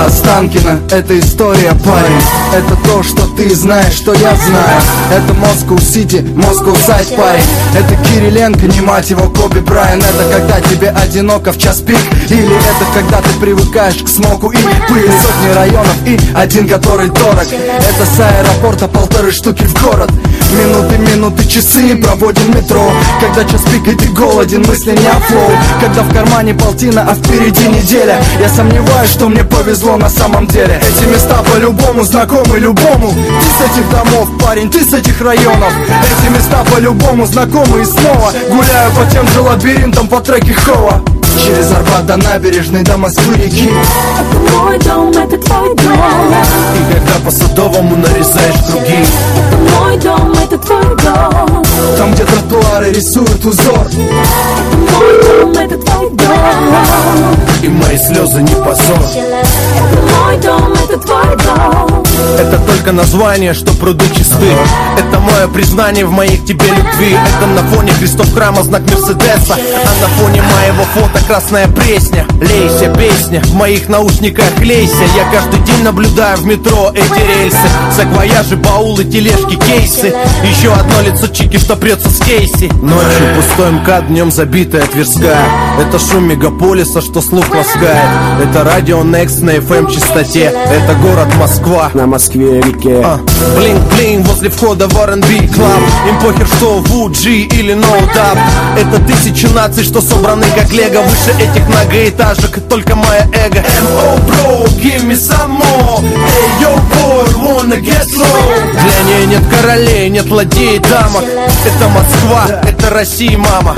Останкино, это история, парень. Это то, что ты знаешь, что я знаю. Это Москва-Сити, Москва-Сайд, парень. Это Кириленко, не мать его, Коби Брайан. Это когда тебе одиноко в час пик. Или это когда ты привыкаешь к смогу и пыли. Сотни районов и один, который дорог. Это с аэропорта 1,5 штуки в город. Минуты, часы проводим в метро. Когда час пик и ты голоден, мысли не о флоу. Когда в кармане полтина, а впереди неделя. Я сомневаюсь, что мне повезло на самом деле. Эти места по-любому знакомы любому. Ты с этих домов, парень, ты с этих районов. Эти места по-любому знакомы и снова гуляю по тем же лабиринтам по треке Хова. Через Арбат до набережной, до Москвы-реки. Это мой дом, это твой дом. И когда по Садовому нарезаешь круги. Это мой дом, это твой дом. Там, где тротуары рисуют узор. Это мой дом, это твой дом. И мои слезы не позор. Это мой дом, это твой дом. Это только название, что пруды чисты. Это мое признание в моей к тебе любви. Это на фоне крестов храма знак Мерседеса. А на фоне моего фото красная пресня. Лейся, песня, в моих наушниках лейся. Я каждый день наблюдаю в метро эти рельсы. Саквояжи, баулы, тележки, кейсы. Еще одно лицо чики, что прется с Кейси. Ночью пустой МКАД, днем забитая Тверская. Это шум мегаполиса, что слух ласкает. Это радио Next на FM частоте. Это город Москва на Москве-реке. Блинк-блинк возле входа в R&B Club. Им похер, что VG или No Doubt. Это тысячи наций, что собраны как лего. Выше этих многоэтажек только мое эго. M.O. bro, give me some more. Hey, yo boy, wanna get low. Для нее нет королей, нет ладей, дамок. Это Москва, это Россия, мама.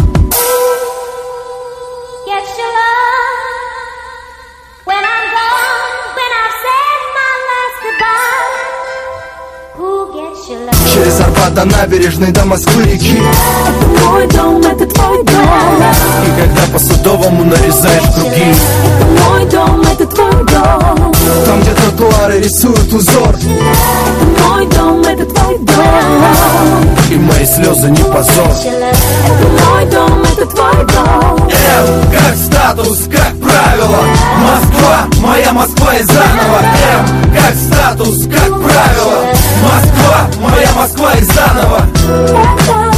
Через Арбат до набережной, до Москвы-реки. Это мой дом, это твой дом. И когда по Садовому нарезаешь круги. Это мой дом, это твой дом. Там, где тротуары рисуют узор. Это мой дом, это твой дом. И мои слезы не позор. Это мой дом, это твой дом. М как статус, как правило. Москва, моя Москва и заново. М как статус, как правило. Москва, моя Москва и заново.